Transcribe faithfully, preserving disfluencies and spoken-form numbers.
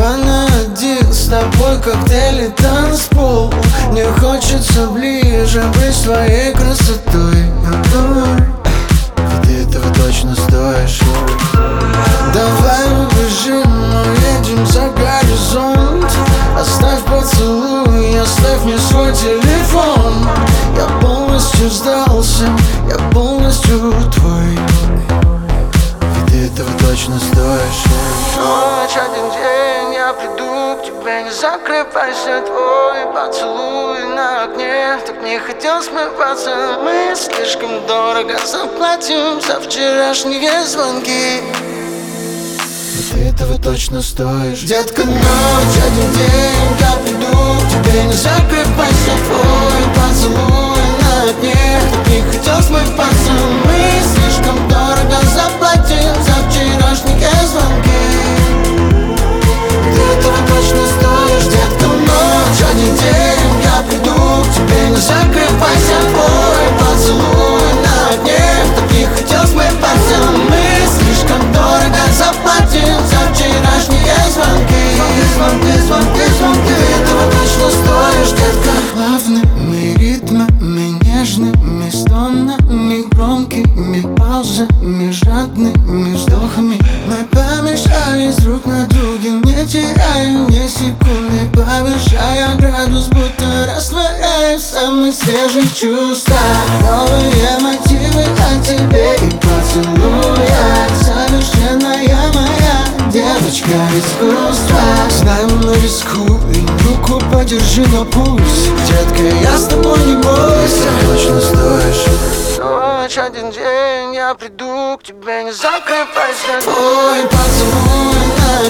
Два на один с тобой коктейли, танцпол. Мне хочется ближе быть своей красотой. Ты этого точно стоишь. Давай убежим, уедем за горизонт. Оставь поцелуй, оставь мне свой телефон. Я полностью сдался, я полностью твой. И ты этого точно стоишь. Ночь, один день, я приду к тебе, не закрывайся, твой поцелуй на окне. Так не хотел смываться, мы слишком дорого заплатим за вчерашние звонки. Ты этого точно стоишь. Детка, ночь, один день, я приду к тебе, не закрывайся, твой поцелуй на окне. Так не хотел смываться, мы слишком дорого заплатим за вчерашние звонки. Ты этого точно стоишь. Детка, ночь, один день, я приду к тебе, не закрывайся, твой поцелуй на окне. Так не хотел смываться, мы слишком дорого заплатим за вчерашние звонки. Звонки, звонки, звонки. Ты этого точно стоишь, детка. Плавными ритмами, нежными стонами, громкими паузами, жадными вздохами мы помешались друг на друге, не теряя ни секунды, повышая градус, будто растворяя в самых свежих чувствах. Новые мотивы о тебе и поцелуя. Совершенная моя девочка искусства. Знаем на риску, и руку подержи на пульс. Детка, я с тобой не бойся. Ты точно стоишь. Ночь, один день, я приду к тебе, не закрывайся. Твой поцелуй на